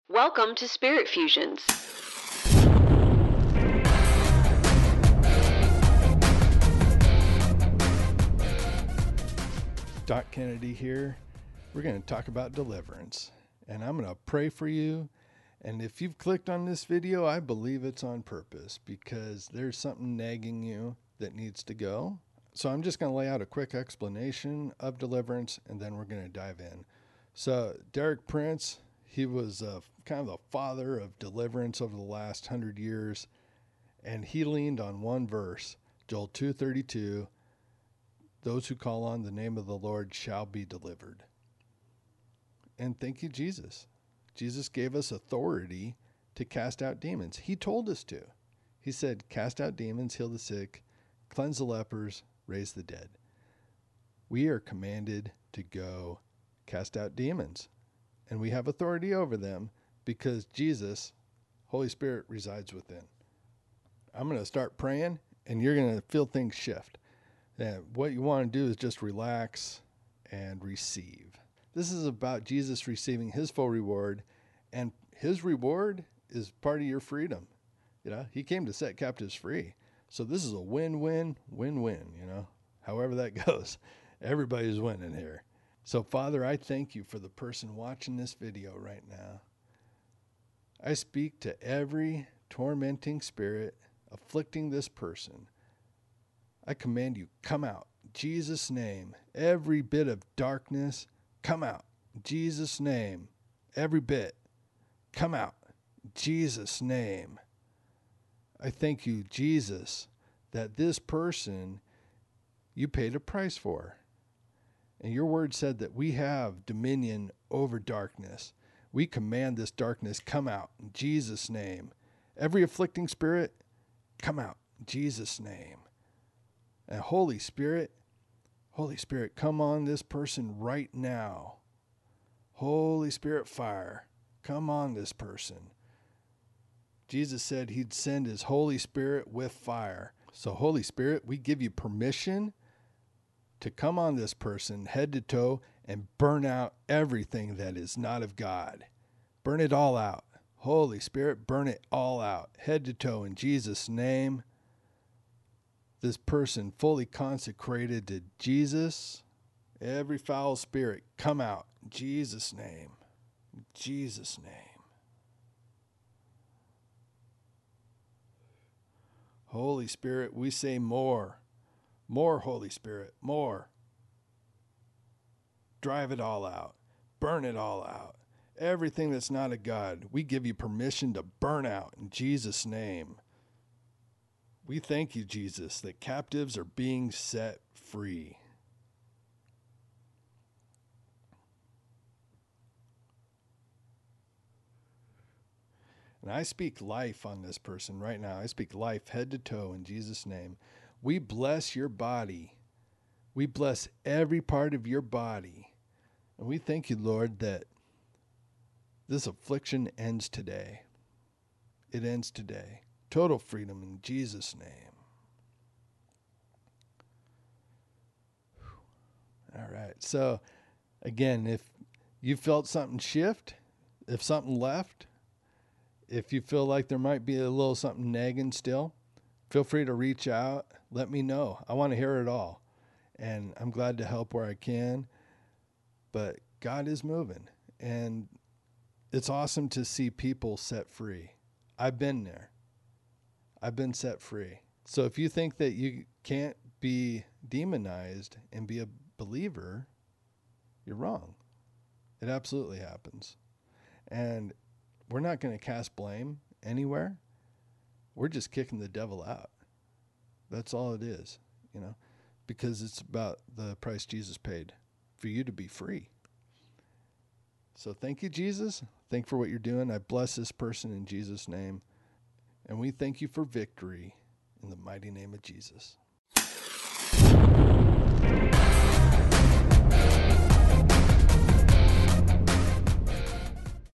Welcome to Spirit Fusions. Doc Kennedy here. We're going to talk about deliverance, and I'm going to pray for you. And if you've clicked on this video, I believe it's on purpose because there's something nagging you that needs to go. So I'm just going to lay out a quick explanation of deliverance, and then we're going to dive in. So Derek Prince, he was kind of the father of deliverance over the last 100 years, and he leaned on one verse, Joel 2:32. Those who call on the name of the Lord shall be delivered. And thank you, Jesus. Jesus gave us authority to cast out demons. He told us to. He said, cast out demons, heal the sick, cleanse the lepers, raise the dead. We are commanded to go cast out demons. And we have authority over them because Jesus, Holy Spirit, resides within. I'm going to start praying, and you're going to feel things shift. And what you want to do is just relax and receive. This is about Jesus receiving his full reward, and his reward is part of your freedom. You know, he came to set captives free. So this is a win-win, win-win, you know, however that goes. Everybody's winning here. So Father, I thank you for the person watching this video right now. I speak to every tormenting spirit afflicting this person. I command you, come out. In Jesus' name. Every bit of darkness, come out. In Jesus' name. Every bit, come out. In Jesus' name. I thank you, Jesus, that this person you paid a price for. And your word said that we have dominion over darkness. We command this darkness, come out. In Jesus' name. Every afflicting spirit, come out. In Jesus' name. And Holy Spirit, come on this person right now. Holy Spirit fire, come on this person. Jesus said he'd send his Holy Spirit with fire. So Holy Spirit, we give you permission to come on this person head to toe and burn out everything that is not of God. Burn it all out. Holy Spirit, burn it all out, head to toe in Jesus' name. This person fully consecrated to Jesus. Every foul spirit, come out. In Jesus' name. In Jesus' name. Holy Spirit, we say more. More, Holy Spirit, more. Drive it all out. Burn it all out. Everything that's not of God, we give you permission to burn out in Jesus' name. We thank you, Jesus, that captives are being set free. And I speak life on this person right now. I speak life head to toe in Jesus' name. We bless your body. We bless every part of your body. And we thank you, Lord, that this affliction ends today. It ends today. Total freedom in Jesus' name. All right. So, again, if you felt something shift, if something left, if you feel like there might be a little something nagging still, feel free to reach out. Let me know. I want to hear it all. And I'm glad to help where I can. But God is moving. And it's awesome to see people set free. I've been there. I've been set free. So if you think that you can't be demonized and be a believer, you're wrong. It absolutely happens. And we're not going to cast blame anywhere. We're just kicking the devil out. That's all it is, you know, because it's about the price Jesus paid for you to be free. So thank you, Jesus. Thank you for what you're doing. I bless this person in Jesus' name. And we thank you for victory in the mighty name of Jesus.